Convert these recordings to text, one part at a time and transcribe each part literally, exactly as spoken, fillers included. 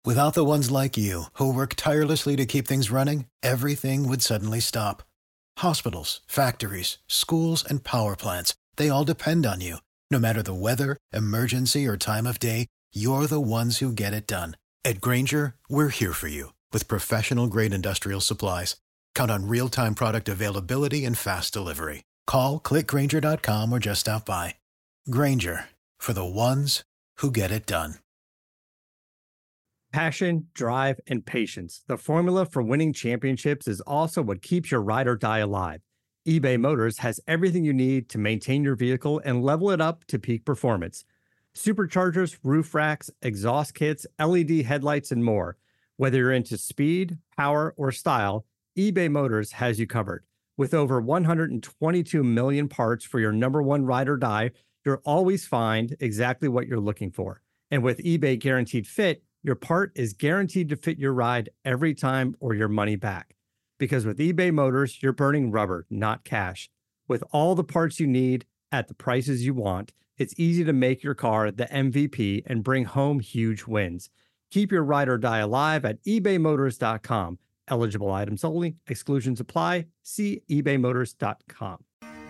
Without the ones like you, who work tirelessly to keep things running, everything would suddenly stop. Hospitals, factories, schools, and power plants, they all depend on you. No matter the weather, emergency, or time of day, you're the ones who get it done. At Grainger, we're here for you with professional-grade industrial supplies. Count on real-time product availability and fast delivery. Call, click Grainger dot com, or just stop by. Grainger, for the ones who get it done. Passion, drive, and patience. The formula for winning championships is also what keeps your ride or die alive. eBay Motors has everything you need to maintain your vehicle and level it up to peak performance. Superchargers, roof racks, exhaust kits, L E D headlights, and more. Whether you're into speed, power, or style, eBay Motors has you covered. With over one hundred twenty-two million parts for your number one ride or die, you'll always find exactly what you're looking for. And with eBay Guaranteed Fit, your part is guaranteed to fit your ride every time or your money back. Because with eBay Motors, you're burning rubber, not cash. With all the parts you need at the prices you want, it's easy to make your car the M V P and bring home huge wins. Keep your ride or die alive at ebay motors dot com. Eligible items only. Exclusions apply. See ebay motors dot com.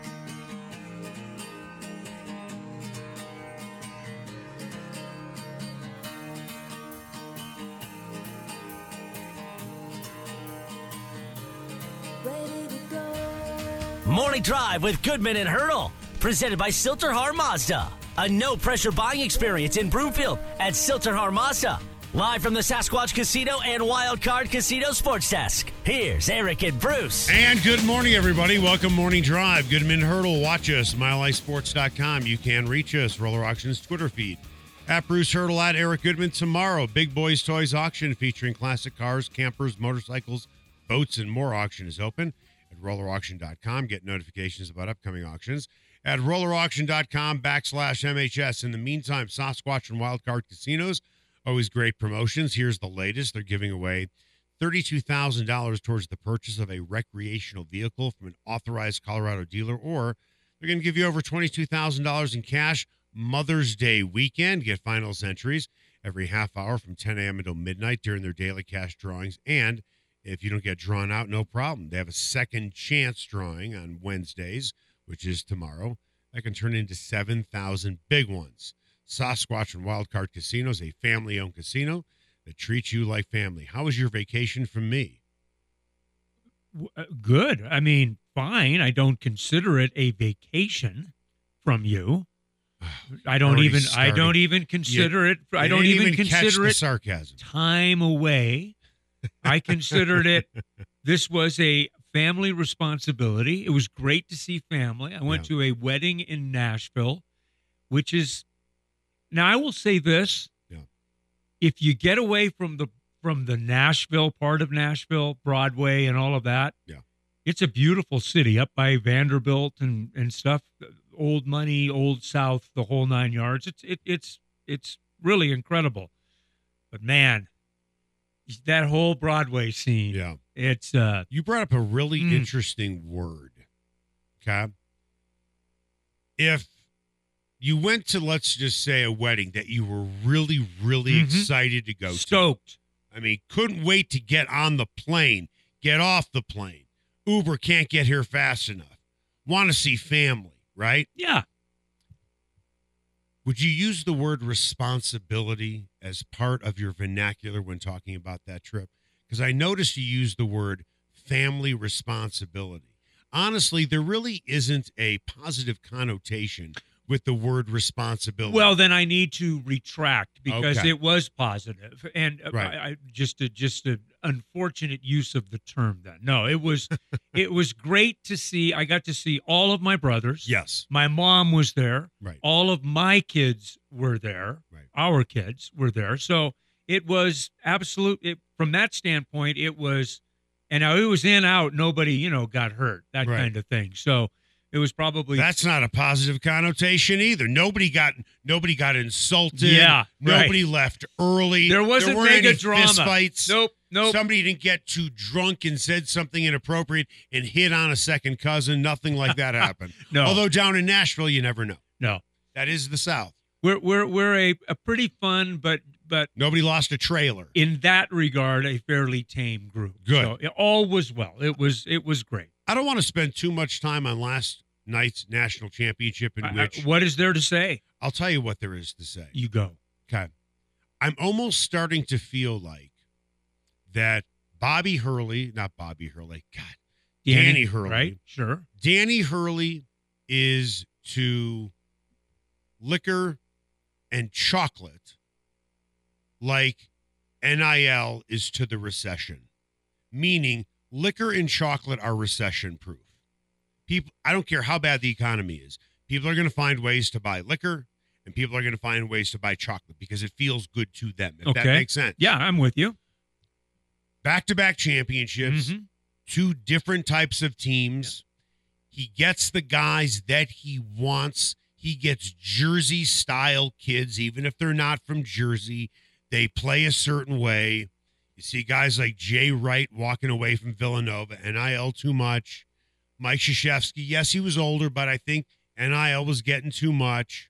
Morning Drive with Goodman and Hurdle, presented by Silterhar Mazda. A no-pressure buying experience in Broomfield at Silterhar Mazda. Live from the Sasquatch Casino and Wild Card Casino Sports Desk, here's Eric and Bruce. And good morning, everybody. Welcome, Morning Drive. Goodman and Hurdle. Watch us, mile high sports dot com. You can reach us, Roller Auctions Twitter feed. At Bruce Hurdle, at Eric Goodman. Tomorrow, Big Boys Toys Auction featuring classic cars, campers, motorcycles, boats, and more. Auction is open at roller auction dot com. Get notifications about upcoming auctions at roller auction dot com backslash M H S. In the meantime, Sasquatch and Wildcard Casinos, always great promotions. Here's the latest. They're giving away thirty-two thousand dollars towards the purchase of a recreational vehicle from an authorized Colorado dealer, or they're going to give you over twenty-two thousand dollars in cash Mother's Day weekend. Get finals entries every half hour from ten a.m. until midnight during their daily cash drawings. And if you don't get drawn out, no problem. They have a second chance drawing on Wednesdays, which is tomorrow. That can turn into seven thousand big ones. Sasquatch and Wildcard Casino is a family-owned casino that treats you like family. How was your vacation from me? Good. I mean, fine. I don't consider it a vacation from you. I don't even. Started. I don't even consider you, it. I don't even, even consider it sarcasm. Time away. I considered it. This was a family responsibility. It was great to see family. I went yeah. to a wedding in Nashville, which is. Now I will say this: yeah. if you get away from the from the Nashville part of Nashville, Broadway, and all of that, yeah. it's a beautiful city up by Vanderbilt and and stuff. Old money, old South, the whole nine yards. It's it, it's it's really incredible. But man, that whole Broadway scene. Yeah, it's. Uh, you brought up a really mm. interesting word. Okay, if you went to, let's just say, a wedding that you were really, really mm-hmm. excited to go Stoked. to. Stoked. I mean, couldn't wait to get on the plane, get off the plane. Uber can't get here fast enough. Want to see family. Right? Yeah. Would you use the word responsibility as part of your vernacular when talking about that trip? Because I noticed you used the word family responsibility. Honestly, there really isn't a positive connotation with the word responsibility. Well, then I need to retract because okay. it was positive, and right. I, I, just a just an unfortunate use of the term. Then no, it was it was great to see. I got to see all of my brothers. Yes, my mom was there. Right, all of my kids were there. Right, our kids were there. So it was absolute. It, from that standpoint, it was, and now it was in out. Nobody, you know, got hurt. That right. kind of thing. So. It was probably that's not a positive connotation either. Nobody got nobody got insulted. Yeah, nobody right. left early. There wasn't there weren't mega any drama. Fist fights. Nope, nope. Somebody didn't get too drunk and said something inappropriate and hit on a second cousin. Nothing like that happened. No. Although down in Nashville, you never know. No, that is the South. We're we're we're a, a pretty fun but but Nobody lost a trailer. in that regard, a fairly tame group. Good. So it, all was well. It was it was great. I don't want to spend too much time on last night's national championship in I- I- which what is there to say? I'll tell you what there is to say. You go. Okay. I'm almost starting to feel like that Bobby Hurley, not Bobby Hurley, God, Danny Hurley. Right? Sure. Danny Hurley is to liquor and chocolate like N I L is to the recession, meaning liquor and chocolate are recession proof. People, I don't care how bad the economy is, people are going to find ways to buy liquor and people are going to find ways to buy chocolate because it feels good to them, if Okay. that makes sense. Yeah, I'm with you. Back-to-back championships, Mhm. two different types of teams. He gets the guys that he wants. He gets Jersey-style kids, even if they're not from Jersey. They play a certain way. You see guys like Jay Wright walking away from Villanova, N I L too much. Mike Krzyzewski, yes, he was older, but I think N I L was getting too much.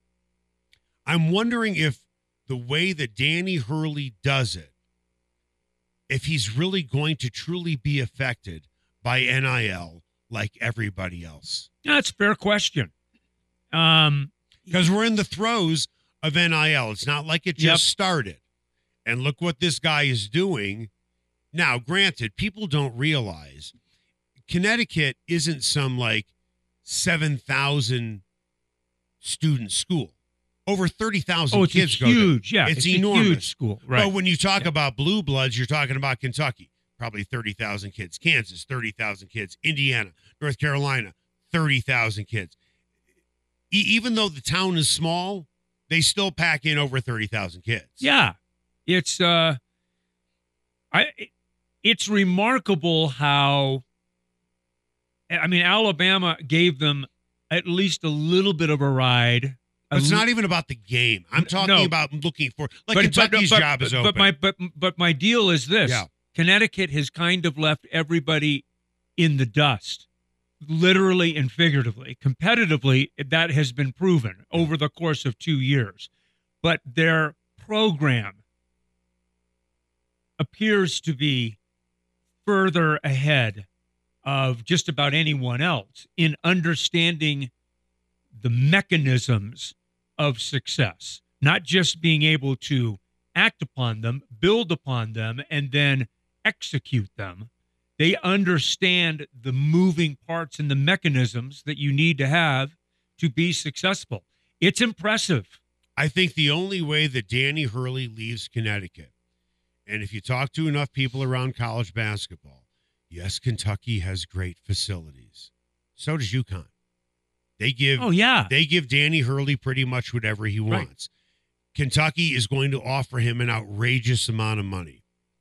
I'm wondering if the way that Danny Hurley does it, if he's really going to truly be affected by N I L like everybody else. That's a fair question. Um, Because we're in the throes of N I L. It's not like it just Yep. started. And look what this guy is doing. Now, granted, people don't realize Connecticut isn't some like seven thousand student school. Over thirty thousand oh, it's kids a go there. huge, yeah, It's it's, a enormous. huge school, right? But when you talk about blue bloods, you're talking about Kentucky, probably thirty thousand kids. Kansas, thirty thousand kids. Indiana, North Carolina, thirty thousand kids. E- even though the town is small, they still pack in over thirty thousand kids. Yeah, it's uh, I, it's remarkable how. I mean, Alabama gave them at least a little bit of a ride. But it's A not even about the game. I'm talking No. about looking for, like but, Kentucky's but, but, job is but, open. But my but but my deal is this: Yeah. Connecticut has kind of left everybody in the dust, literally and figuratively. Competitively, that has been proven over the course of two years. But their program appears to be further ahead of just about anyone else in understanding the mechanisms of success, not just being able to act upon them, build upon them, and then execute them. They understand the moving parts and the mechanisms that you need to have to be successful. It's impressive. I think the only way that Danny Hurley leaves Connecticut, and if you talk to enough people around college basketball, yes, Kentucky has great facilities. So does UConn. They give Oh, yeah. they give Danny Hurley pretty much whatever he Right. wants. Kentucky is going to offer him an outrageous amount of money.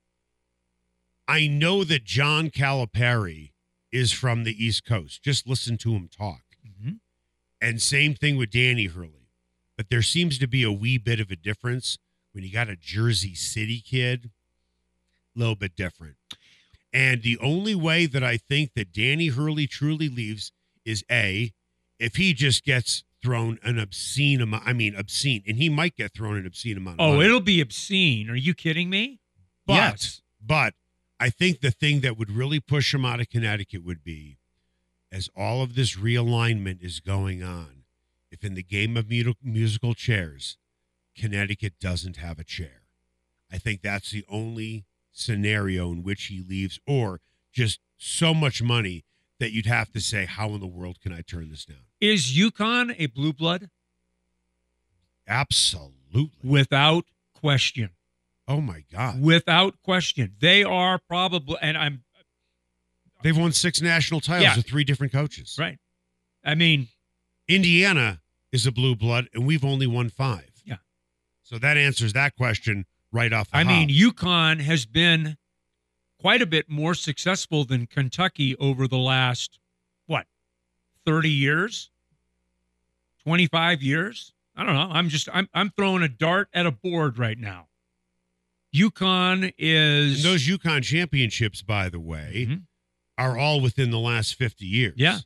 I know that John Calipari is from the East Coast. Just listen to him talk. Mhm. And same thing with Danny Hurley. But there seems to be a wee bit of a difference when you got a Jersey City kid, a little bit different. And the only way that I think that Danny Hurley truly leaves is A, if he just gets thrown an obscene amount, I mean, obscene, and he might get thrown an obscene amount of Oh, money. it'll be obscene. Are you kidding me? But, Yes. but I think the thing that would really push him out of Connecticut would be, as all of this realignment is going on, if in the game of mu- musical chairs, Connecticut doesn't have a chair. I think that's the only scenario in which he leaves, or just so much money that you'd have to say, how in the world can I turn this down? Is UConn a blue blood? Absolutely. Without question. Oh, my God. Without question. They are probably, and I'm They've won six national titles Yeah. with three different coaches. right. I mean, Indiana is a blue blood, and we've only won five. Yeah. So that answers that question right off the I mean, hop. UConn has been quite a bit more successful than Kentucky over the last, what, thirty years? twenty-five years? I don't know. I'm just, I'm, I'm throwing a dart at a board right now. UConn is. And those UConn championships, by the way, Mhm. are all within the last fifty years. Yeah.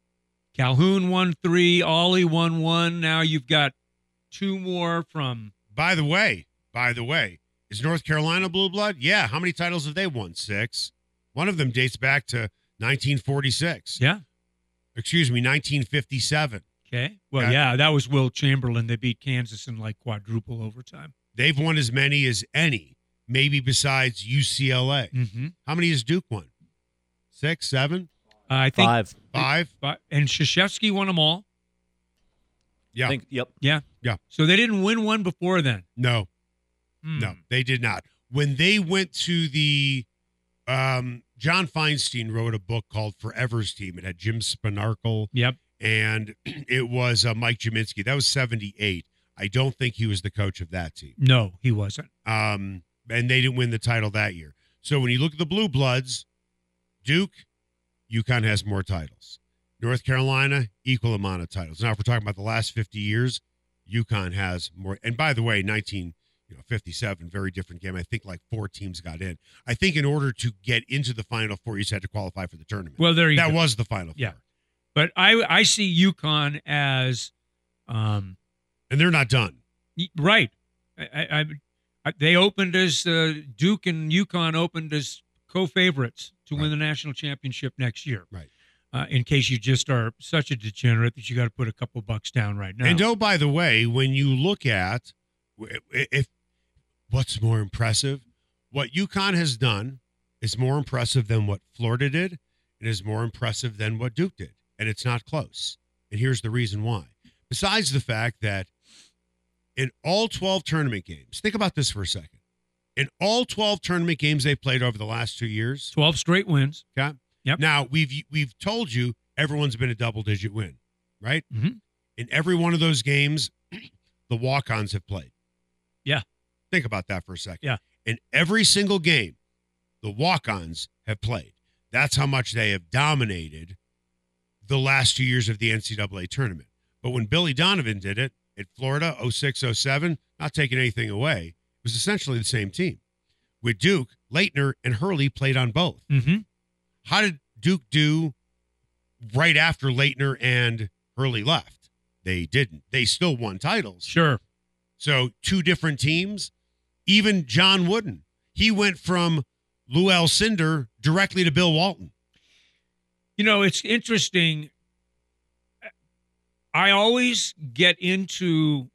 Calhoun won three. Ollie won one. Now you've got two more from By the way, by the way, is North Carolina blue blood? Yeah. How many titles have they won? Six. One of them dates back to nineteen forty-six. Yeah. Excuse me, nineteen fifty-seven. Okay. Well, Yeah. yeah, that was Will Chamberlain. They beat Kansas in like quadruple overtime. They've won as many as any, maybe besides U C L A. Mm-hmm. How many has Duke won? Six, seven, Uh, I think Five. five? But, and Krzyzewski won them all. Yeah. I think, yep. Yeah. Yeah. So they didn't win one before then. No, Hmm. no, they did not. When they went to the, um, John Feinstein wrote a book called Forever's Team. It had Jim Spanarkel Yep. and it was uh, Mike Jaminski. That was seventy-eight. I don't think he was the coach of that team. No, he wasn't. Um, and they didn't win the title that year. So when you look at the Blue Bloods, Duke, UConn has more titles. North Carolina, equal amount of titles. Now, if we're talking about the last fifty years, UConn has more. And by the way, nineteen fifty-seven, very different game. I think like four teams got in. I think in order to get into the Final Four, you just had to qualify for the tournament. Well, there you that go. was the Final Four. Yeah. But I I see UConn as, um, And they're not done. y- right. I, I, I they opened as uh, Duke and UConn opened as co-favorites to Right. win the national championship next year. Right. Uh, in case you just are such a degenerate that you got to put a couple bucks down right now. And oh, by the way, when you look at if what's more impressive, what UConn has done is more impressive than what Florida did. It is more impressive than what Duke did. And it's not close. And here's the reason why. Besides the fact that in all twelve tournament games, think about this for a second. In all twelve tournament games they played over the last two years, twelve straight wins. okay? Yep. Now, we've we've told you everyone's been a double-digit win, right? Mhm. In every one of those games, the walk-ons have played. Yeah. Think about that for a second. Yeah. In every single game, the walk-ons have played. That's how much they have dominated the last two years of the N C double A tournament. But when Billy Donovan did it at Florida, oh six oh seven, not taking anything away, it was essentially the same team. With Duke, Leitner and Hurley played on both. Mm-hmm. How did Duke do right after Leitner and Hurley left? They didn't. They still won titles. Sure. So two different teams. Even John Wooden, he went from Lou Alcindor directly to Bill Walton. You know, it's interesting. I always get into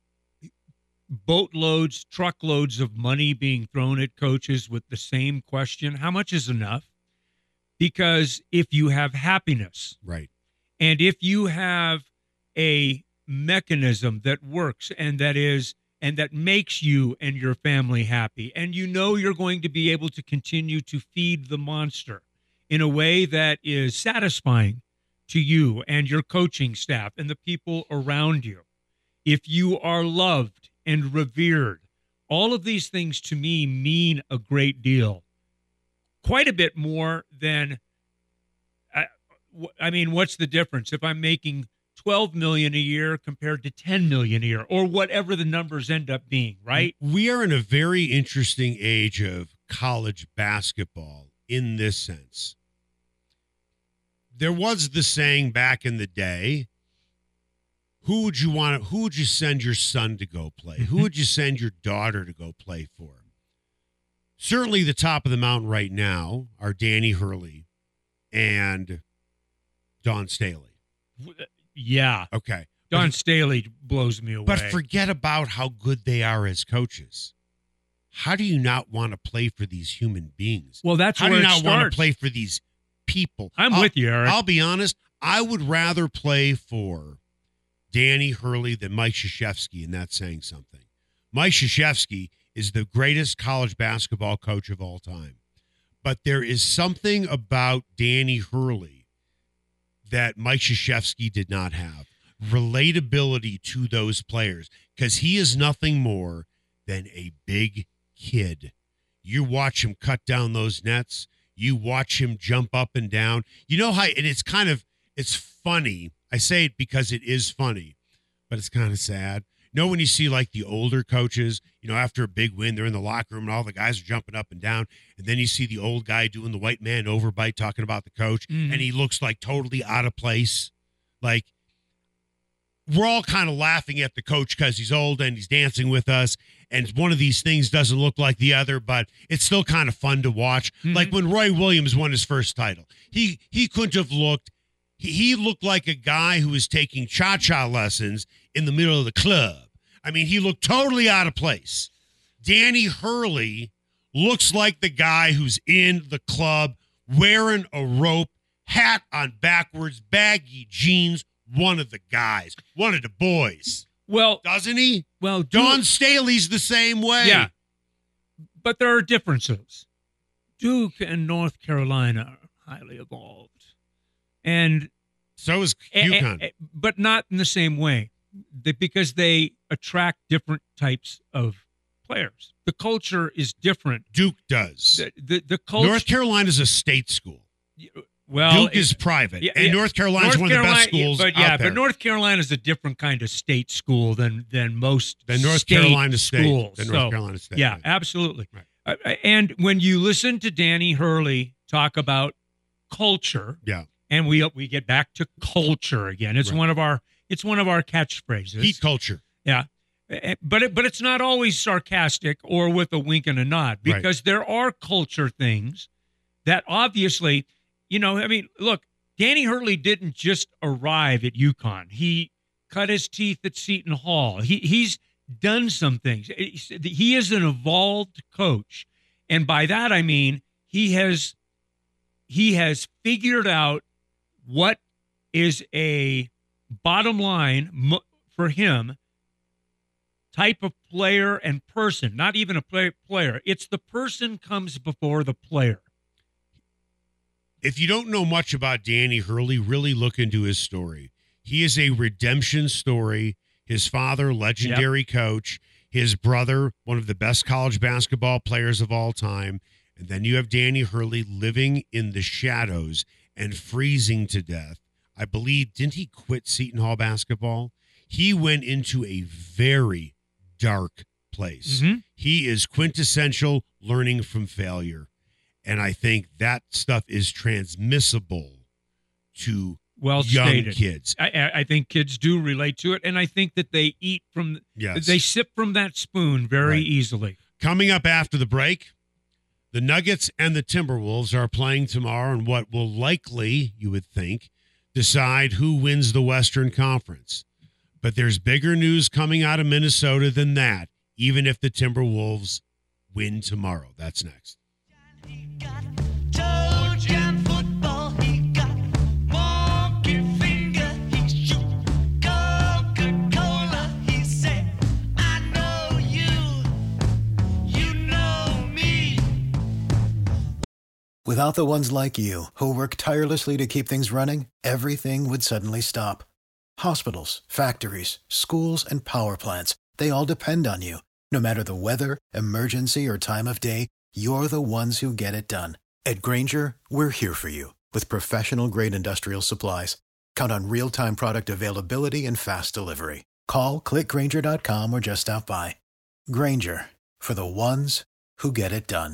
boatloads, truckloads of money being thrown at coaches with the same question: how much is enough? Because if you have happiness, Right. and if you have a mechanism that works and that is and that makes you and your family happy, and you know you're going to be able to continue to feed the monster in a way that is satisfying to you and your coaching staff and the people around you, if you are loved and revered, all of these things to me mean a great deal. Quite a bit more than, I, I mean, what's the difference if I'm making twelve million dollars a year compared to ten million dollars a year, or whatever the numbers end up being, right? We are in a very interesting age of college basketball in this sense. There was the saying back in the day, who would you want to, who would you send your son to go play? Who would you send your daughter to go play for? Certainly the top of the mountain right now are Danny Hurley and Dawn Staley. Yeah. Okay. Don Staley blows me away. But forget about how good they are as coaches. How do you not want to play for these human beings? Well, that's how where do you it not want starts. to play for these people? I'm I'll- with you, Eric. I'll be honest. I would rather play for Danny Hurley than Mike Krzyzewski, and that's saying something. Mike Krzyzewski is the greatest college basketball coach of all time. But there is something about Danny Hurley that Mike Krzyzewski did not have. Relatability to those players, because he is nothing more than a big kid. You watch him cut down those nets. You watch him jump up and down. You know how, and it's kind of, it's funny. I say it because it is funny, but it's kind of sad. You know, when you see like the older coaches, you know, after a big win, they're in the locker room and all the guys are jumping up and down. And then you see the old guy doing the white man overbite, talking about the coach, Mhm. and he looks like totally out of place. Like, we're all kind of laughing at the coach because he's old and he's dancing with us, and one of these things doesn't look like the other, but it's still kind of fun to watch. Mm-hmm. Like when Roy Williams won his first title, he he couldn't have looked. He, he looked like a guy who was taking cha-cha lessons in the middle of the club. I mean, he looked totally out of place. Danny Hurley looks like the guy who's in the club wearing a rope, hat on backwards, baggy jeans. One of the guys, one of the boys. Well, doesn't he? Well, Don Duke, Staley's the same way. Yeah, but there are differences. Duke and North Carolina are highly evolved, and so is UConn, but not in the same way, because they attract different types of players. The culture is different. Duke does. The the, the culture. North Carolina's a state school. Well, Duke is private, yeah, and yeah. North Carolina's North one Carolina, of the best schools but yeah, out there. but North Carolina is a different kind of state school than than most than North state Carolina State. schools. Than so, North Carolina State. Yeah, right. absolutely. Right. Uh, and when you listen to Danny Hurley talk about culture, yeah, and we we get back to culture again. It's right. one of our it's one of our catchphrases. Heat culture. Yeah. But it, but it's not always sarcastic or with a wink and a nod, because right. there are culture things that obviously, you know, I mean, look, Danny Hurley didn't just arrive at UConn. He cut his teeth at Seton Hall. He he's done some things. He is an evolved coach, and by that I mean he has he has figured out what is a bottom line for him type of player and person. Not even a play, player. It's the person comes before the player. If you don't know much about Danny Hurley, really look into his story. He is a redemption story. His father, legendary yep. coach. His brother, one of the best college basketball players of all time. And then you have Danny Hurley living in the shadows and freezing to death. I believe, didn't he quit Seton Hall basketball? He went into a very dark place. Mm-hmm. He is quintessential learning from failure. And I think that stuff is transmissible to well young stated. kids. I, I think kids do relate to it, and I think that they eat from, yes. they sip from that spoon very right. easily. Coming up after the break, the Nuggets and the Timberwolves are playing tomorrow in what will likely, you would think, decide who wins the Western Conference. But there's bigger news coming out of Minnesota than that, even if the Timberwolves win tomorrow. That's next. He got Trojan football, he got monkey finger, he shoot Coca-Cola, he said, I know you, you know me. Without the ones like you, who work tirelessly to keep things running, everything would suddenly stop. Hospitals, factories, schools, and power plants, they all depend on you. No matter the weather, emergency, or time of day, you're the ones who get it done. At Grainger, we're here for you with professional-grade industrial supplies. Count on real-time product availability and fast delivery. Call, click Grainger dot com, or just stop by. Grainger, for the ones who get it done.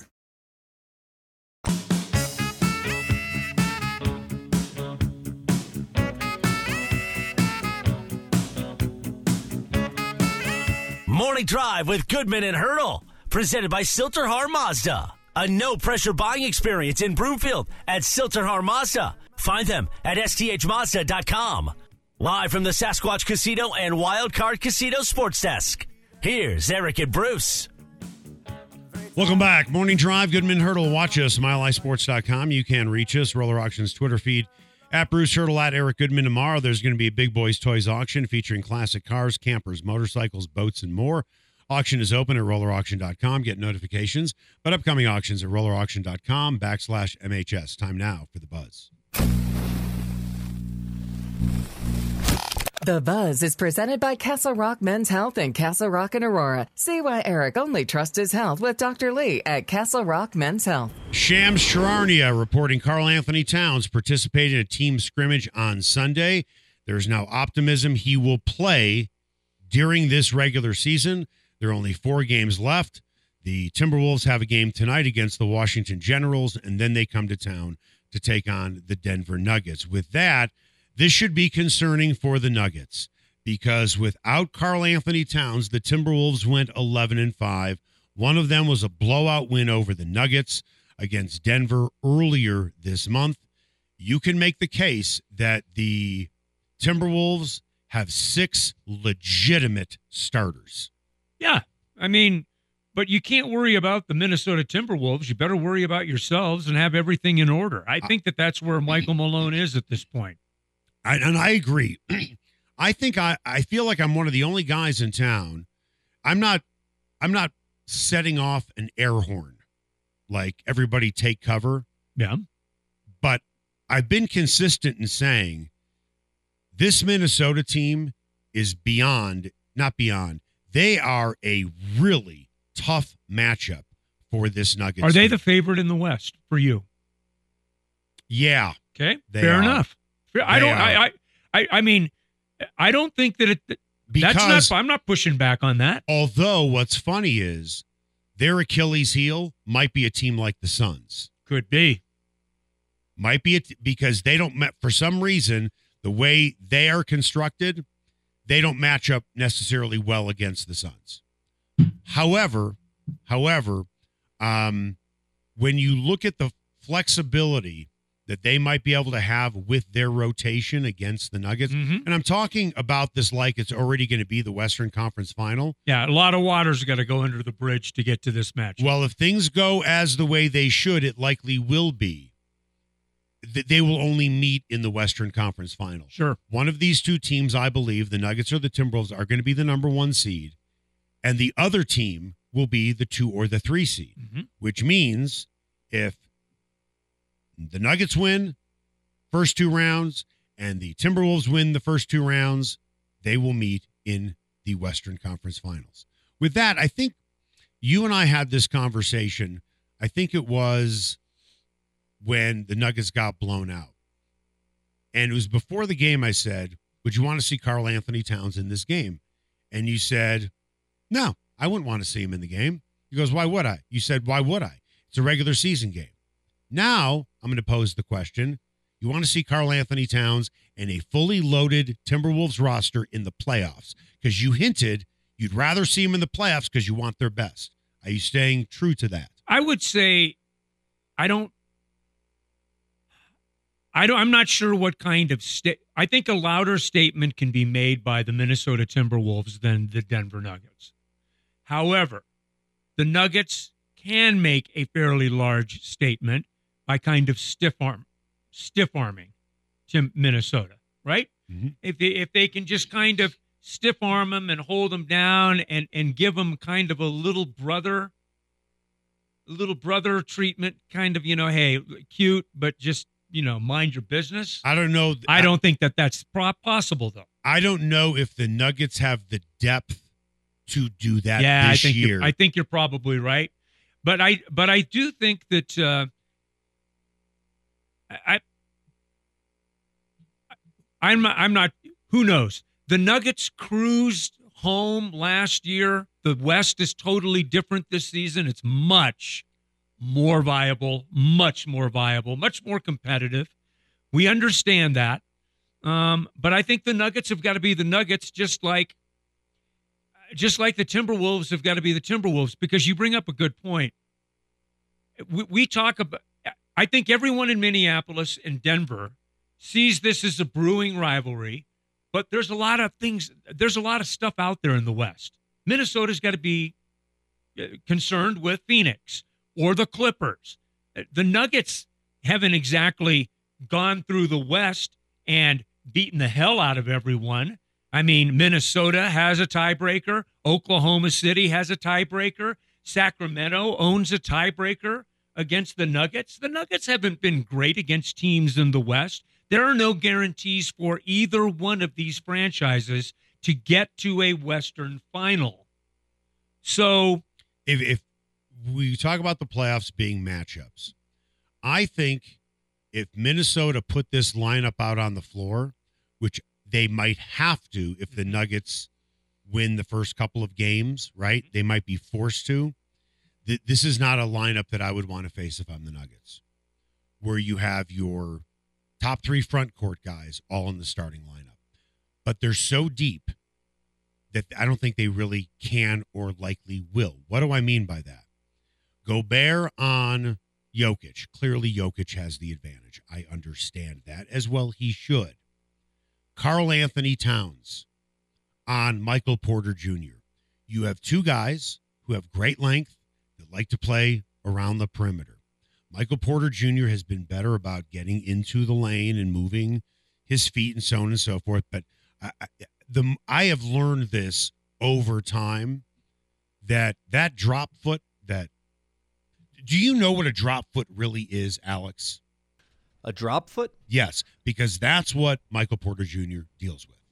Morning Drive with Goodman and Hurdle, presented by Silterhar Mazda. A no-pressure buying experience in Broomfield at Silterhar Mazda. Find them at S T H Mazda dot com. Live from the Sasquatch Casino and Wild Card Casino Sports Desk. Here's Eric and Bruce. Welcome back. Morning Drive, Goodman Hurdle. Watch us, mile high sports dot com. You can reach us, Roller Auctions Twitter feed. At Bruce Hurdle, at Eric Goodman. Tomorrow, there's going to be a Big Boys Toys auction featuring classic cars, campers, motorcycles, boats, and more. Auction is open at roller auction dot com. Get notifications. But upcoming auctions at roller auction dot com backslash M H S. Time now for the Buzz. The Buzz is presented by Castle Rock Men's Health and Castle Rock and Aurora. See why Eric only trusts his health with Doctor Lee at Castle Rock Men's Health. Shams Charania reporting Karl Anthony Towns participated in a team scrimmage on Sunday. There's now optimism he will play during this regular season. There are only four games left. The Timberwolves have a game tonight against the Washington Generals, and then they come to town to take on the Denver Nuggets. With that, this should be concerning for the Nuggets. because without Karl Anthony Towns, the Timberwolves went eleven and five. One of them was a blowout win over the Nuggets against Denver earlier this month. You can make the case that the Timberwolves have six legitimate starters. Yeah. I mean, but you can't worry about the Minnesota Timberwolves. You better worry about yourselves and have everything in order. I think that that's where Michael Malone is at this point. I, and I agree. I think I, I feel like I'm one of the only guys in town. I'm not I'm not setting off an air horn like everybody take cover. Yeah. But I've been consistent in saying this Minnesota team is beyond, not beyond. They are a really tough matchup for this Nuggets Are they team. the favorite in the West for you? Yeah. Okay. They Fair are. enough. Fair, I They don't. I, I. I. I mean, I don't think that it. Because that's not. I'm not pushing back on that. although what's funny is their Achilles heel might be a team like the Suns. Could be. Might be a t- because they don't ma- for some reason the way they are constructed, they don't match up necessarily well against the Suns. However, however, um, when you look at the flexibility that they might be able to have with their rotation against the Nuggets, Mhm. and I'm talking about this like it's already going to be the Western Conference Final. Yeah, a lot of water's got to go under the bridge to get to this match. Well, if things go as the way they should, it likely will be. Th- They will only meet in the Western Conference Final. Sure. One of these two teams, I believe, the Nuggets or the Timberwolves, are going to be the number one seed, and the other team will be the two or the three seed, Mhm. which means if the Nuggets win first two rounds and the Timberwolves win the first two rounds, they will meet in the Western Conference Finals. With that, I think you and I had this conversation. I think it was when the Nuggets got blown out. And it was before the game I said, would you want to see Karl Anthony Towns in this game? And you said, no, I wouldn't want to see him in the game. He goes, why would I? You said, why would I? It's a regular season game. Now, I'm going to pose the question. You want to see Karl Anthony Towns and a fully loaded Timberwolves roster in the playoffs? Because you hinted you'd rather see him in the playoffs because you want their best. Are you staying true to that? I would say, I don't. I don't. I'm not sure what kind of state. I think a louder statement can be made by the Minnesota Timberwolves than the Denver Nuggets. However, the Nuggets can make a fairly large statement by kind of stiff arm, stiff arming Tim Minnesota, right? Mm-hmm. If they, if they can just kind of stiff arm them and hold them down and and give them kind of a little brother, little brother treatment, kind of, you know, hey, cute, but just, you know, mind your business. I don't know. I don't think that that's pro- possible, though. I don't know if the Nuggets have the depth to do that yeah, this I think year. You're, I think you're probably right, but I but I do think that uh, I I'm not, I'm not. Who knows? The Nuggets cruised home last year. The West is totally different this season. It's much more viable, much more viable, much more competitive. We understand that. Um, but I think the Nuggets have got to be the Nuggets, just like just like the Timberwolves have got to be the Timberwolves, because you bring up a good point. We, we talk about, I think everyone in Minneapolis and Denver sees this as a brewing rivalry, but there's a lot of things, there's a lot of stuff out there in the West. Minnesota's got to be concerned with Phoenix or the Clippers. The Nuggets haven't exactly gone through the West and beaten the hell out of everyone. I mean, Minnesota has a tiebreaker. Oklahoma City has a tiebreaker. Sacramento owns a tiebreaker against the Nuggets. The Nuggets haven't been great against teams in the West. There are no guarantees for either one of these franchises to get to a Western final. So if, if we talk about the playoffs being matchups, I think if Minnesota put this lineup out on the floor, which they might have to if the Nuggets win the first couple of games, right? They might be forced to. Th- this is not a lineup that I would want to face if I'm the Nuggets, where you have your top three front court guys all in the starting lineup. but they're so deep that I don't think they really can or likely will. What do I mean by that? Gobert on Jokic. Clearly, Jokic has the advantage. I understand that as well. He should. Karl Anthony Towns on Michael Porter Junior You have two guys who have great length that like to play around the perimeter. Michael Porter Junior has been better about getting into the lane and moving his feet and so on and so forth. But I, I, the I have learned this over time that that drop foot that do you know what a drop foot really is, Alex? A drop foot? Yes, because that's what Michael Porter Junior deals with.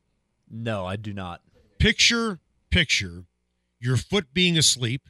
No, I do not. Picture, picture, your foot being asleep,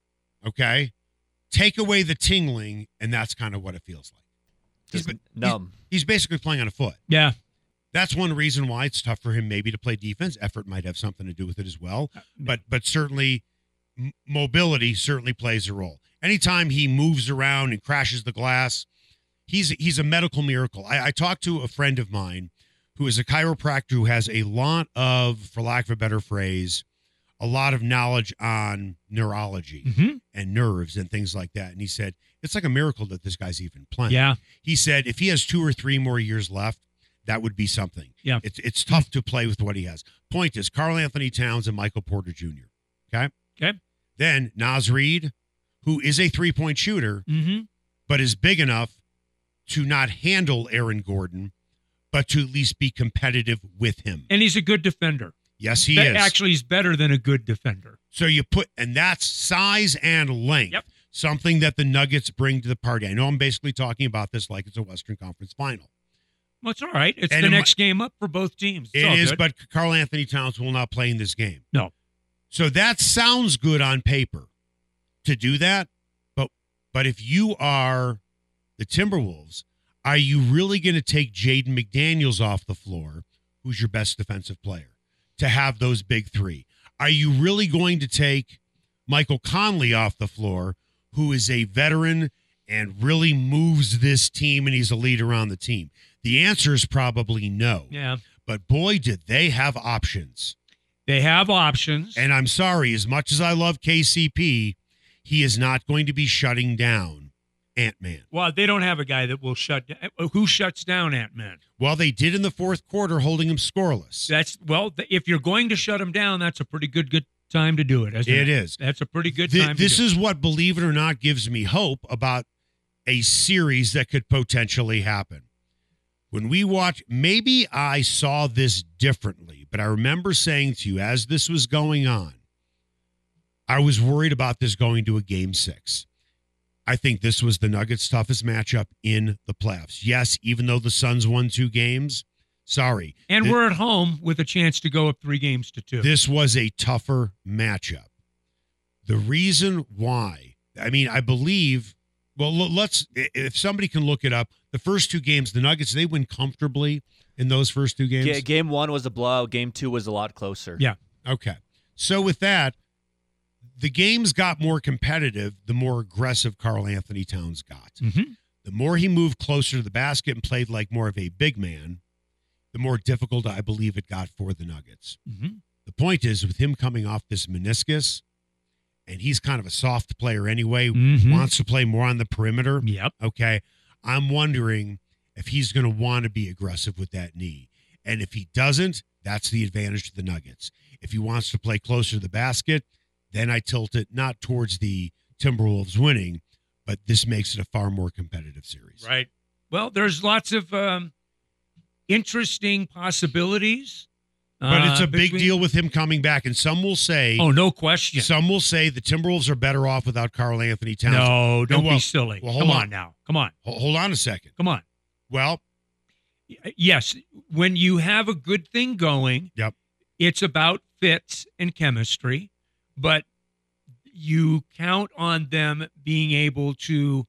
okay? Take away the tingling, and that's kind of what it feels like. He's, Just numb. He's, he's basically playing on a foot. Yeah. That's one reason why it's tough for him maybe to play defense. Effort might have something to do with it as well. But but certainly m- mobility certainly plays a role. Anytime he moves around and crashes the glass, he's he's a medical miracle. I, I talked to a friend of mine who is a chiropractor who has a lot of, for lack of a better phrase, a lot of knowledge on neurology Mm-hmm. and nerves and things like that. And he said, it's like a miracle that this guy's even playing. Yeah. He said if he has two or three more years left, that would be something. Yeah. It's it's tough to play with what he has. Point is, Karl Anthony Towns and Michael Porter Junior Okay? Okay. Then Naz Reid, who is a three-point shooter, Mm-hmm. but is big enough to not handle Aaron Gordon, but to at least be competitive with him. And he's a good defender. Yes, he Be- is. Actually, he's better than a good defender. So you put, and that's size and length, Yep. something that the Nuggets bring to the party. I know I'm basically talking about this like it's a Western Conference final. Well, it's all right. It's And the in my- next game up for both teams. It's It all is, good. but Karl Anthony Towns will not play in this game. No. So that sounds good on paper to do that, but but if you are the Timberwolves, are you really going to take Jaden McDaniels off the floor, who's your best defensive player, to have those big three? Are you really going to take Michael Conley off the floor, who is a veteran and really moves this team and he's a leader on the team? The answer is probably no. Yeah. But boy, did they have options. They have options. And I'm sorry, as much as I love K C P, he is not going to be shutting down Ant-Man. Well, they don't have a guy that will shut down. Who shuts down Ant-Man? Well, they did in the fourth quarter, holding him scoreless. That's well, th- if you're going to shut him down, that's a pretty good good time to do it. Isn't It it is. That's a pretty good Th- time. this to do is what, believe it or not, gives me hope about a series that could potentially happen. When we watch, maybe I saw this differently, but I remember saying to you as this was going on, I was worried about this going to a game six. I think this was the Nuggets' toughest matchup in the playoffs. Yes, even though the Suns won two games, sorry. And Th- we're at home with a chance to go up three games to two. This was a tougher matchup. The reason why, I mean, I believe, well, l- let's, if somebody can look it up, the first two games, the Nuggets, they win comfortably in those first two games. Ga- game one was a blowout. Game two was a lot closer. Yeah. Okay. So with that, the games got more competitive the more aggressive Karl Anthony Towns got. Mm-hmm. The more he moved closer to the basket and played like more of a big man, the more difficult I believe it got for the Nuggets. Mm-hmm. The point is, with him coming off this meniscus, and he's kind of a soft player anyway, Mhm. wants to play more on the perimeter. Yep. Okay. I'm wondering if he's going to want to be aggressive with that knee. And if he doesn't, that's the advantage to the Nuggets. If he wants to play closer to the basket, then I tilt it not towards the Timberwolves winning, but this makes it a far more competitive series. Right. Well, there's lots of um, interesting possibilities. But it's uh, a big between- deal with him coming back. And some will say, Oh, no question. some will say the Timberwolves are better off without Karl Anthony Towns. No, don't well- be silly. well, hold Come on. on now. Come on. Ho- Hold on a second. Come on. Well, Yes, when you have a good thing going, Yep. it's about fits and chemistry, but you count on them being able to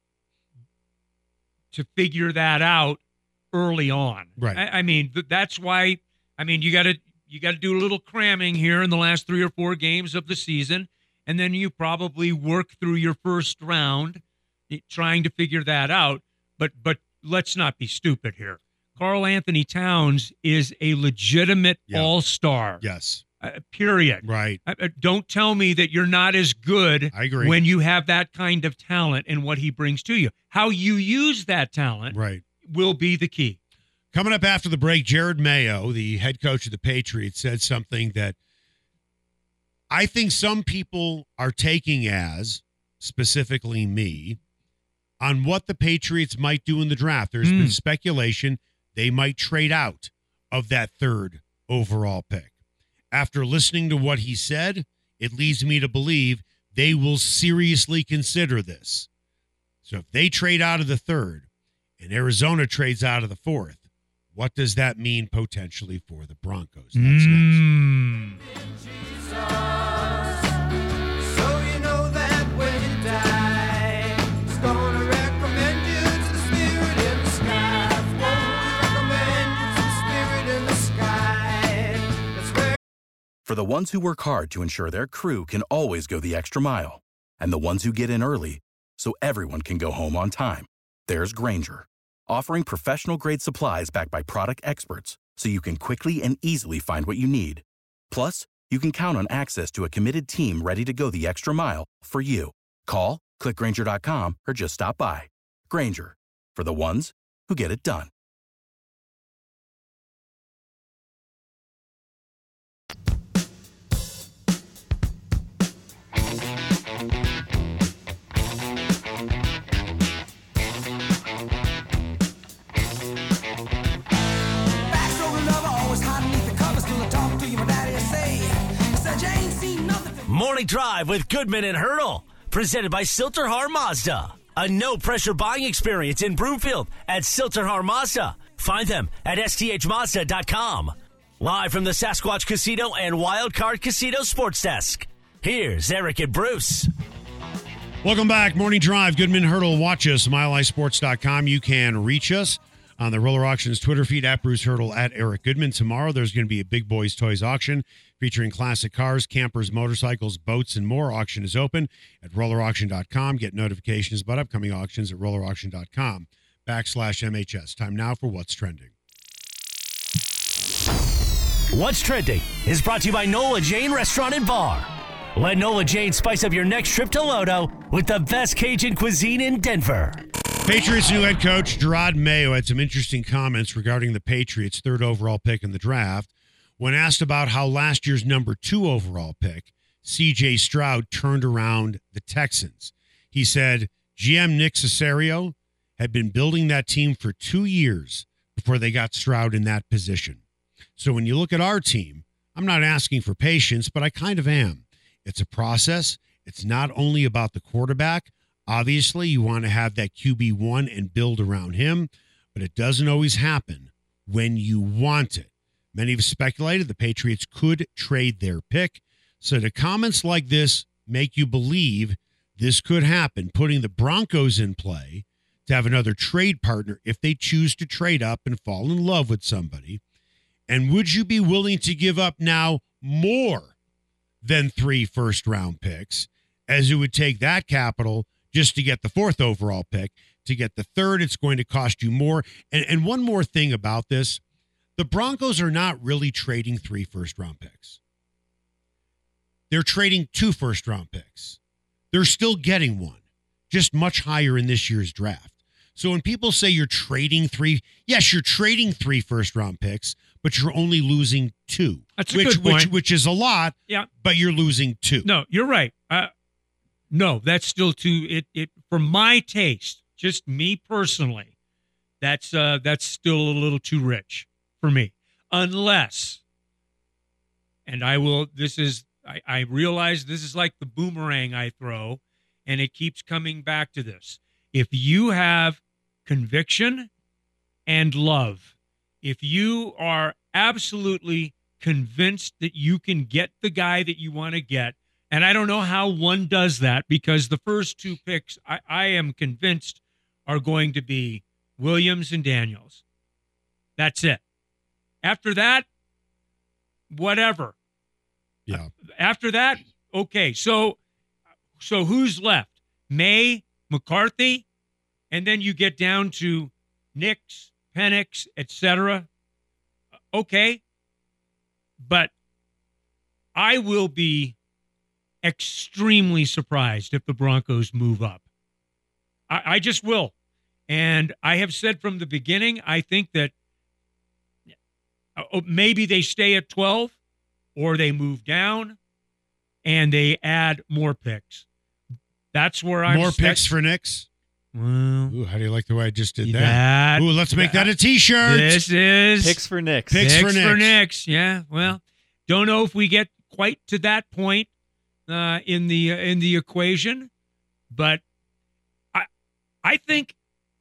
to figure that out early on. Right. I, I mean, th- that's why. I mean, you got to you got to do a little cramming here in the last three or four games of the season, and then you probably work through your first round, eh, trying to figure that out. But but let's not be stupid here. Karl Anthony Towns is a legitimate Yeah. all-star. Yes. Uh, period. Right. Uh, uh, don't tell me that you're not as good I agree. when you have that kind of talent and what he brings to you. How you use that talent Right. will be the key. Coming up after the break, Jared Mayo, the head coach of the Patriots, said something that I think some people are taking as, specifically me, on what the Patriots might do in the draft. There's Mm. been speculation they might trade out of that third overall pick. After listening to what he said, it leads me to believe they will seriously consider this. So if they trade out of the third and Arizona trades out of the fourth, what does that mean potentially for the Broncos? That's next. Mm. So you know that when you die, it's gonna recommend you to the spirit in the sky. It's gonna recommend you to the spirit in the sky. That's where For the ones who work hard to ensure their crew can always go the extra mile, and the ones who get in early so everyone can go home on time, there's Grainger, offering professional-grade supplies backed by product experts so you can quickly and easily find what you need. Plus, you can count on access to a committed team ready to go the extra mile for you. Call, click Grainger dot com, or just stop by. Grainger, for the ones who get it done. Back's over lover, always hide beneath the covers till I talk to you, my daddy say. Said you ain't seen nothing. Morning Drive with Goodman and Hurdle. Presented by Silterhar Mazda. A no-pressure buying experience in Broomfield at Silterhar Mazda. Find them at S T H Mazda dot com. Live from the Sasquatch Casino and Wild Card Casino Sports Desk. Here's Eric and Bruce. Welcome back. Morning Drive. Goodman Hurdle. Watch us. Mile High Sports dot com. You can reach us on the Roller Auctions Twitter feed at Bruce Hurdle, at Eric Goodman. Tomorrow there's going to be a Big Boys Toys auction featuring classic cars, campers, motorcycles, boats, and more. Auction is open at roller auction dot com. Get notifications about upcoming auctions at roller auction dot com backslash M H S. Time now for What's Trending. What's Trending is brought to you by Nola Jane Restaurant and Bar. Let Nola Jane spice up your next trip to Lodo with the best Cajun cuisine in Denver. Patriots new head coach Gerard Mayo had some interesting comments regarding the Patriots' third overall pick in the draft. When asked about how last year's number two overall pick, C J Stroud, turned around the Texans, he said G M Nick Caserio had been building that team for two years before they got Stroud in that position. So when you look at our team, I'm not asking for patience, but I kind of am. It's a process. It's not only about the quarterback. Obviously, you want to have that Q B one and build around him, but it doesn't always happen when you want it. Many have speculated the Patriots could trade their pick. So the comments like this make you believe this could happen, putting the Broncos in play to have another trade partner if they choose to trade up and fall in love with somebody. And would you be willing to give up now more than three first-round picks, as it would take that capital just to get the fourth overall pick? To get the third, it's going to cost you more. And, and one more thing about this, the Broncos are not really trading three first-round picks. They're trading two first-round picks. They're still getting one, just much higher in this year's draft. So when people say you're trading three, yes, you're trading three first-round picks, but you're only losing two. That's a which, good point. Which, which is a lot, Yeah. but you're losing two. No, you're right. Uh, no, that's still too it it for my taste, just me personally. That's uh that's still a little too rich for me. Unless, and I will this is I, I realize this is like the boomerang I throw, and it keeps coming back to this. If you have conviction and love, if you are absolutely convinced that you can get the guy that you want to get, and I don't know how one does that, because the first two picks, I, I am convinced, are going to be Williams and Daniels. That's it. After that, whatever. Yeah. After that, okay. So, so who's left? May, McCarthy, and then you get down to Nix, Penix, et cetera. Okay. But I will be extremely surprised if the Broncos move up. I, I just will. And I have said from the beginning, I think that uh, maybe they stay at twelve or they move down and they add more picks. That's where I'm. More st- picks for Knicks? Well, Ooh, how do you like the way I just did that? that Ooh, let's make that a T-shirt. This is Picks for Knicks. Picks Picks for for Knicks. Knicks. Yeah. Well, don't know if we get quite to that point uh, in the uh, in the equation, but I I think.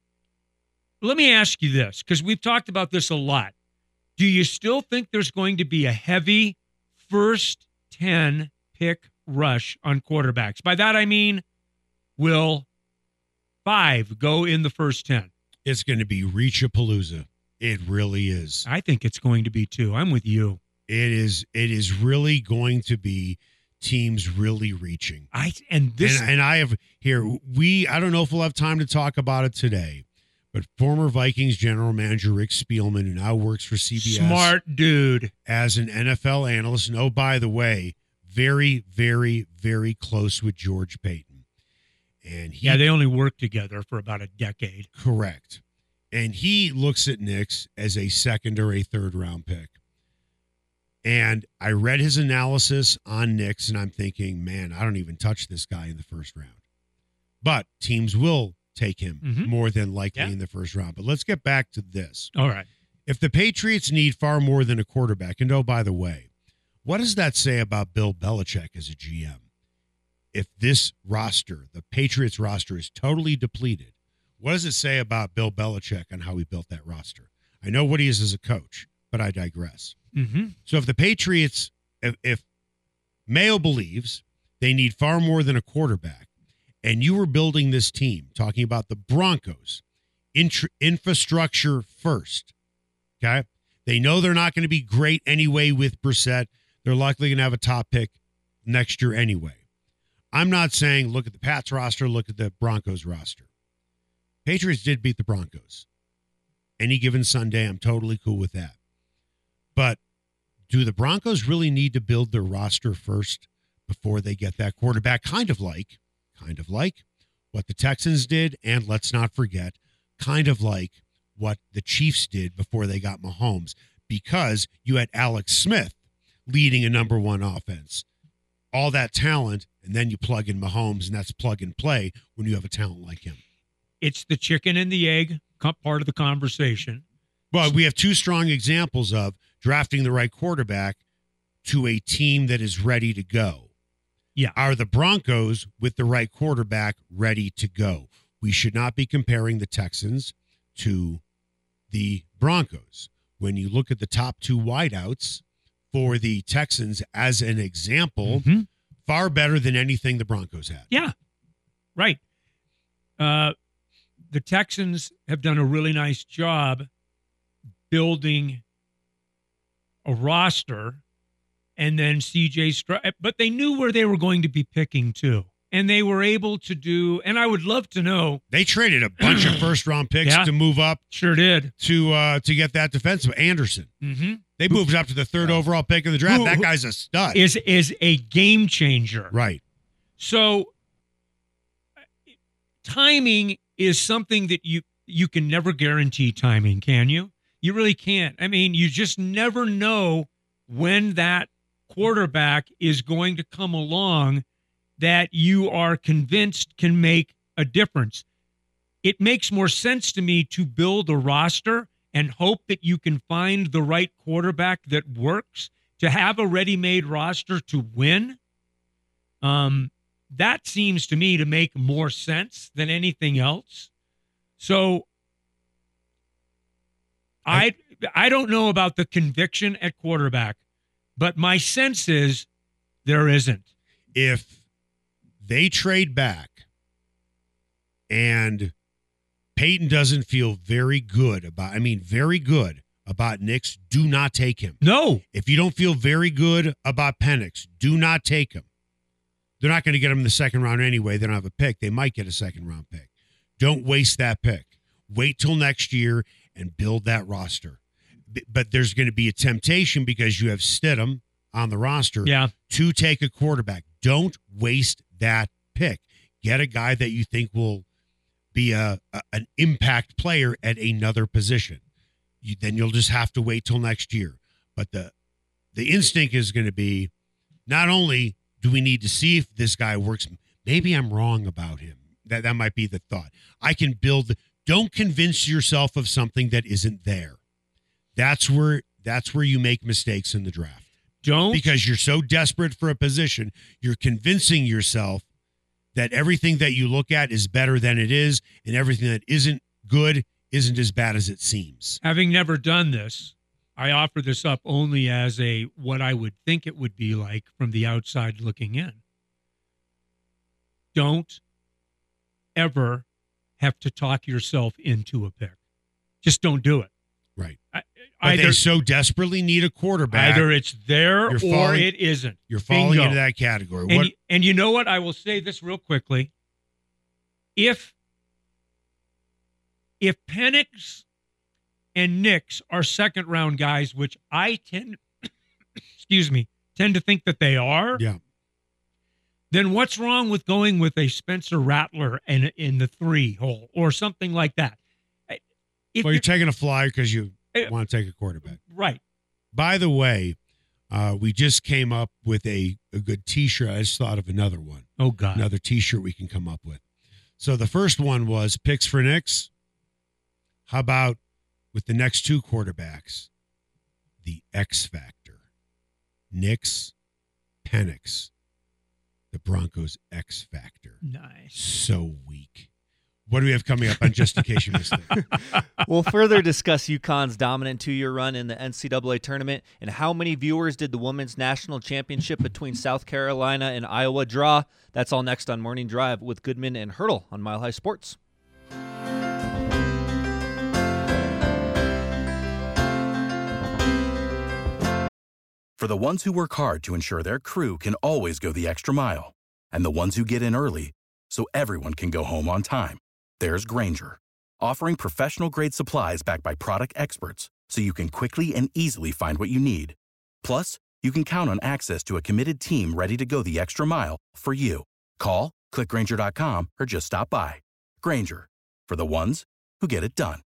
Let me ask you this, because we've talked about this a lot. Do you still think there's going to be a heavy first ten pick rush on quarterbacks? By that I mean, will five go in the first ten? It's going to be Reach-a-Palooza. It really is. I think it's going to be two. I'm with you. It is. It is really going to be teams really reaching. I and this and, and I have here. We. I don't know if we'll have time to talk about it today, but former Vikings general manager Rick Spielman, who now works for C B S, smart dude, as an N F L analyst. And oh, by the way, very, very, very close with George Payton. And he, yeah, they only worked together for about a decade. Correct. And he looks at Knicks as a second or a third round pick. And I read his analysis on Knicks, and I'm thinking, man, I don't even touch this guy in the first round. But teams will take him Mhm. more than likely Yeah. in the first round. But let's get back to this. All right. If the Patriots need far more than a quarterback, and oh, by the way, what does that say about Bill Belichick as a G M? If this roster, the Patriots roster, is totally depleted, what does it say about Bill Belichick and how he built that roster? I know what he is as a coach, but I digress. Mm-hmm. So if the Patriots, if, if Mayo believes they need far more than a quarterback, and you were building this team, talking about the Broncos, intr- infrastructure first, okay? They know they're not going to be great anyway with Brissett. They're likely going to have a top pick next year anyway. I'm not saying look at the Pats roster, look at the Broncos roster. Patriots did beat the Broncos. Any given Sunday, I'm totally cool with that. But do the Broncos really need to build their roster first before they get that quarterback? Kind of like, kind of like what the Texans did, and let's not forget, kind of like what the Chiefs did before they got Mahomes, because you had Alex Smith leading a number one offense. All that talent, and then you plug in Mahomes, and that's plug and play when you have a talent like him. It's the chicken and the egg co- part of the conversation. Well, we have two strong examples of drafting the right quarterback to a team that is ready to go. Yeah. Are the Broncos with the right quarterback ready to go? We should not be comparing the Texans to the Broncos. When you look at the top two wideouts for the Texans as an example, Mhm. far better than anything the Broncos had. Yeah, right. Uh, the Texans have done a really nice job building a roster, and then C J Stroud, but they knew where they were going to be picking too, and they were able to do. And I would love to know. They traded a bunch of first round picks Yeah. to move up Sure did. to uh, to get that defensive Anderson. Mm-hmm. They moved up to the third overall pick in the draft. Who- That who- guy's a stud. Is is a game changer. Right. So timing is something that you you can never guarantee timing, can you? You really can't. I mean, you just never know when that quarterback is going to come along that you are convinced can make a difference. It makes more sense to me to build a roster and hope that you can find the right quarterback that works, to have a ready-made roster to win. Um, that seems to me to make more sense than anything else. So I I don't know about the conviction at quarterback, but my sense is there isn't. If they trade back and Peyton doesn't feel very good about, I mean, very good about Knicks, do not take him. No. If you don't feel very good about Penix, do not take him. They're not going to get him in the second round anyway. They don't have a pick. They might get a second round pick. Don't waste that pick. Wait till next year and build that roster. B- But there's going to be a temptation because you have Stidham on the roster Yeah. to take a quarterback. Don't waste that pick. Get a guy that you think will be a, a an impact player at another position. You, then you'll just have to wait till next year. But the the instinct is going to be, not only do we need to see if this guy works, maybe I'm wrong about him. That that might be the thought. I can build. Don't convince yourself of something that isn't there. That's where that's where you make mistakes in the draft. Don't Because you're so desperate for a position, you're convincing yourself that everything that you look at is better than it is, and everything that isn't good isn't as bad as it seems. Having never done this, I offer this up only as a what I would think it would be like from the outside looking in. Don't ever have to talk yourself into a pick. Just don't do it. Right. I, But either they so desperately need a quarterback. either it's there You're or falling- it isn't. You're falling Bingo. into that category. And, What? y- and you know what? I will say this real quickly. If if Penix and Nix are second round guys, which I tend excuse me, tend to think that they are, Yeah. then what's wrong with going with a Spencer Rattler in in the three hole or something like that? If Well, you're you're- taking a flyer because you Eh, want to take a quarterback. right. By the way, uh, we just came up with a, a good T-shirt. I just thought of another one. Oh God. Another T-shirt we can come up with. So the first one was picks for Knicks. How about with the next two quarterbacks, the X Factor, Knicks, Penix, the Broncos X Factor. Nice. So weak. What do we have coming up on just in case you missed it? We'll further discuss UConn's dominant two-year run in the N C double A tournament and how many viewers did the women's national championship between South Carolina and Iowa draw. That's all next on Morning Drive with Goodman and Hurdle on Mile High Sports. For the ones who work hard to ensure their crew can always go the extra mile, and the ones who get in early so everyone can go home on time, there's Grainger, offering professional-grade supplies backed by product experts so you can quickly and easily find what you need. Plus, you can count on access to a committed team ready to go the extra mile for you. Call, click Grainger dot com, or just stop by. Grainger, for the ones who get it done.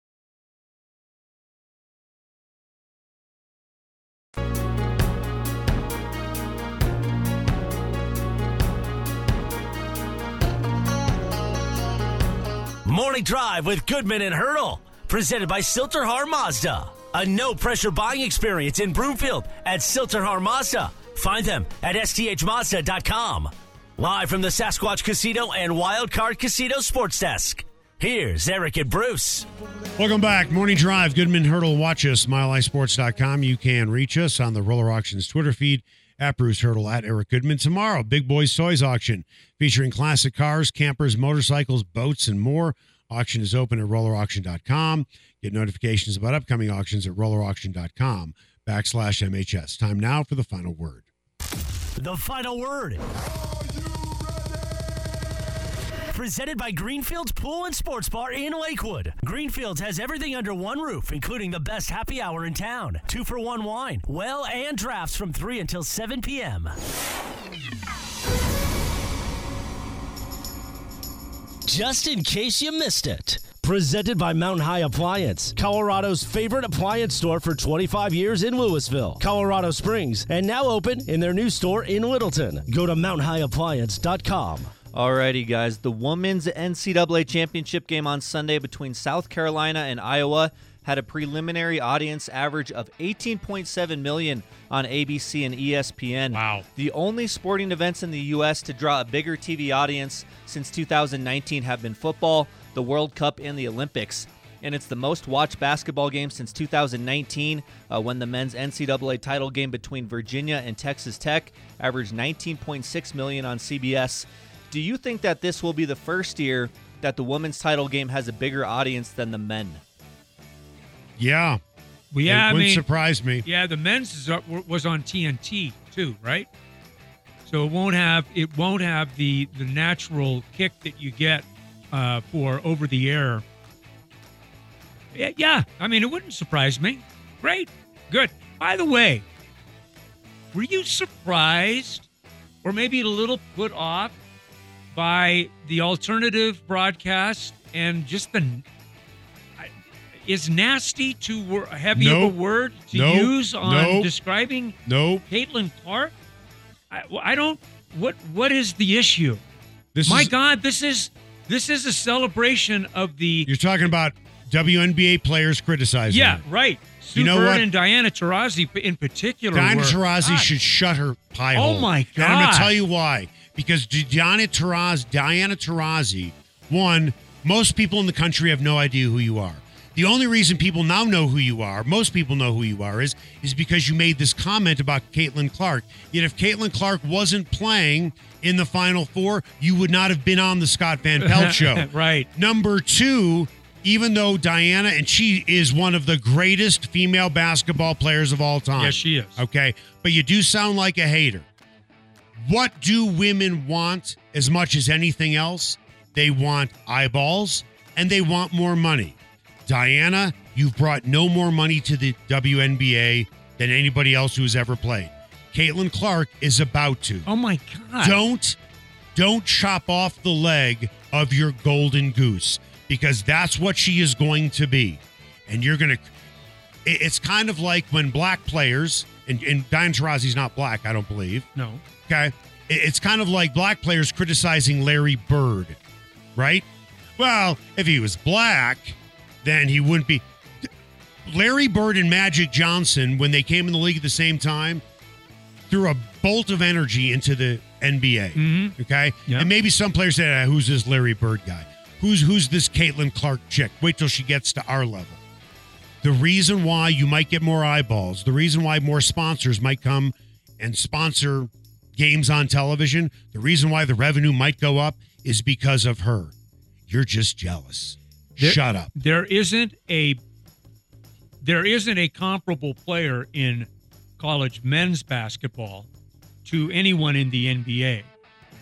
Morning Drive with Goodman and Hurdle, presented by Silterhar Mazda. A no-pressure buying experience in Broomfield at Silterhar Mazda. Find them at S T H Mazda dot com. Live from the Sasquatch Casino and Wild Card Casino Sports Desk. Here's Eric and Bruce. Welcome back. Morning Drive. Goodman Hurdle. Watch us, mile high sports dot com. You can reach us on the Roller Auctions Twitter feed, at Bruce Hurdle, at Eric Goodman. Tomorrow, Big Boys Toys Auction featuring classic cars, campers, motorcycles, boats, and more. Auction is open at roller auction dot com. Get notifications about upcoming auctions at roller auction dot com backslash M H S. Time now for the final word. The final word. Presented by Greenfield's Pool and Sports Bar in Lakewood. Greenfields has everything under one roof, including the best happy hour in town. Two for one wine, well, and drafts from three until seven p.m. Just in case you missed it. Presented by Mountain High Appliance, Colorado's favorite appliance store for twenty-five years in Louisville, Colorado Springs, and now open in their new store in Littleton. Go to mountain high appliance dot com. Alrighty, guys. The women's N C double A championship game on Sunday between South Carolina and Iowa had a preliminary audience average of eighteen point seven million on A B C and E S P N. Wow. The only sporting events in the U S to draw a bigger T V audience since two thousand nineteen have been football, the World Cup, and the Olympics. And it's the most watched basketball game since two thousand nineteen, uh, when the men's N C double A title game between Virginia and Texas Tech averaged nineteen point six million on C B S. Do you think that this will be the first year that the women's title game has a bigger audience than the men? Yeah. Well, yeah, it I wouldn't mean, surprise me. yeah, the men's is up, was on T N T too, right? So it won't have it won't have the the natural kick that you get uh, for over the air Yeah, yeah, I mean, it wouldn't surprise me. Great. Good. By the way, were you surprised or maybe a little put off by the alternative broadcast and just the is nasty too wor- heavy Nope. of a word to Nope. use on Nope. describing Nope. Caitlin Clark? I, I don't. What What is the issue? This My is, God, this is this is a celebration of the. You're talking about W N B A players criticizing Yeah, her. right. Sue You know Bird what? and Diana Taurasi in particular. Diana were- Taurasi God. should shut her pie Oh, hole. my And I'm going God. to tell you why. Because Diana Taurasi, Diana Taurasi, one, most people in the country have no idea who you are. The only reason people now know who you are, most people know who you are, is is because you made this comment about Caitlin Clark. Yet if Caitlin Clark wasn't playing in the Final Four, you would not have been on the Scott Van Pelt show. Right. Number two, even though Diana, and she is one of the greatest female basketball players of all time. Yes, she is. Okay. But you do sound like a hater. What do women want as much as anything else? They want eyeballs and they want more money. Diana, you've brought no more money to the W N B A than anybody else who has ever played. Caitlin Clark is about to. Oh my God! Don't, don't chop off the leg of your golden goose, because that's what she is going to be. And you're going to, it's kind of like when black players, and, and Diana Taurasi's not black, I don't believe. No. Okay. It's kind of like black players criticizing Larry Bird, right? Well, if he was black, then he wouldn't be. Larry Bird and Magic Johnson, when they came in the league at the same time, threw a bolt of energy into the N B A. Mm-hmm. Okay. Yeah. And maybe some players say, ah, who's this Larry Bird guy? Who's who's this Caitlin Clark chick? Wait till she gets to our level. The reason why you might get more eyeballs, the reason why more sponsors might come and sponsor games on television, the reason why the revenue might go up is because of her. You're just jealous. There- Shut up. There isn't a there isn't a comparable player in college men's basketball to anyone in the N B A.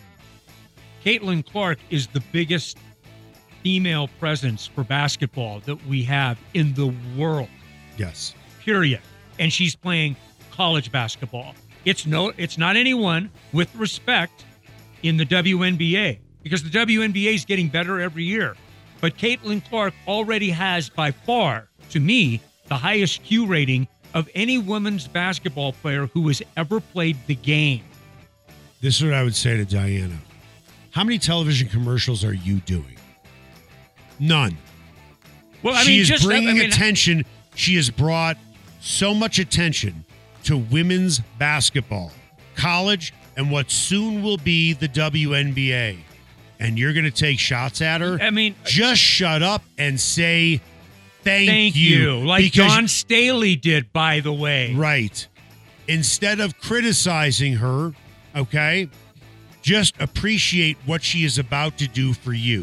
Caitlin Clark is the biggest female presence for basketball that we have in the world. Yes. Period. And she's playing college basketball. It's no it's not anyone with respect in the W N B A, because the W N B A is getting better every year. But Caitlin Clark already has, by far, to me, the highest Q rating of any women's basketball player who has ever played the game. This is what I would say to Diana. How many television commercials are you doing? None. Well, I she mean, is just bringing I mean, attention. She has brought so much attention to women's basketball, college, and what soon will be the W N B A. And you're going to take shots at her? I mean, just shut up and say thank, thank you. you, like because- John Staley did, by the way. Right. Instead of criticizing her, okay, just appreciate what she is about to do for you.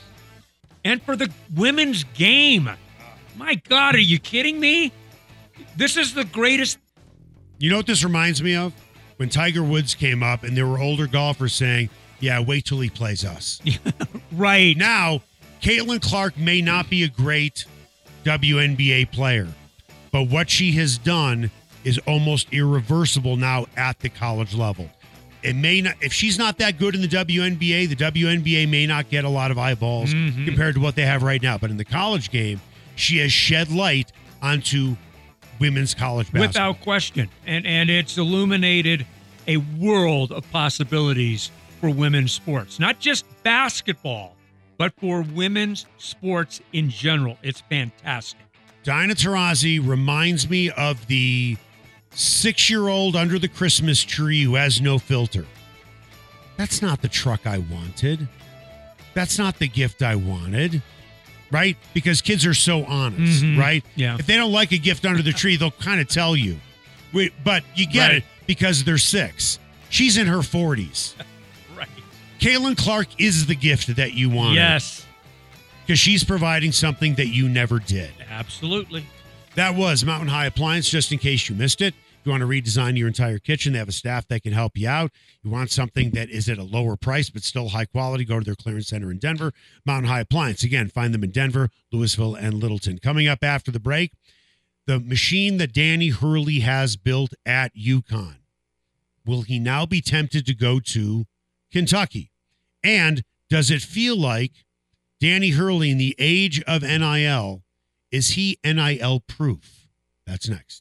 And for the women's game. My God, are you kidding me? This is the greatest. You know what this reminds me of? When Tiger Woods came up and there were older golfers saying, yeah, wait till he plays us. Right. Now, Caitlin Clark may not be a great W N B A player, but what she has done is almost irreversible now at the college level. It may not, if she's not that good in the W N B A, the W N B A may not get a lot of eyeballs Mhm. compared to what they have right now. But in the college game, she has shed light onto women's college basketball. Without question. And and it's illuminated a world of possibilities for women's sports. Not just basketball, but for women's sports in general. It's fantastic. Diana Taurasi reminds me of the six-year-old under the Christmas tree who has no filter. That's not the truck I wanted. That's not the gift I wanted. Right? Because kids are so honest, Mhm. right? Yeah. If they don't like a gift under the tree, they'll kind of tell you. Wait, but you get Right. it because they're six. She's in her forties. Right. Caitlin Clark is the gift that you wanted. Yes. Because she's providing something that you never did. Absolutely. That was Mountain High Appliance, just in case you missed it. you want to redesign your entire kitchen, they have a staff that can help you out. You want something that is at a lower price but still high quality, go to their clearance center in Denver. Mountain High Appliance. Again, find them in Denver, Louisville, and Littleton. Coming up after the break, the machine that Danny Hurley has built at UConn. Will he now be tempted to go to Kentucky? And does it feel like Danny Hurley in the age of N I L, is he N I L proof? That's next.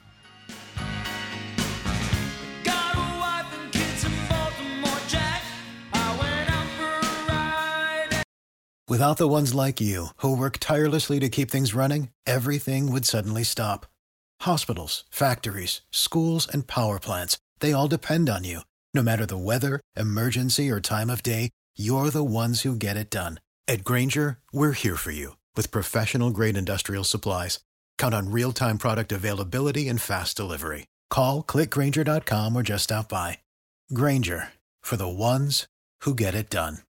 Got a wife and kids in Baltimore, Jack. I went out for a ride. Without the ones like you, who work tirelessly to keep things running, everything would suddenly stop. Hospitals, factories, schools, and power plants, they all depend on you. No matter the weather, emergency, or time of day, you're the ones who get it done. At Grainger, we're here for you with professional-grade industrial supplies. Count on real-time product availability and fast delivery. Call, click Grainger dot com, or just stop by. Grainger, for the ones who get it done.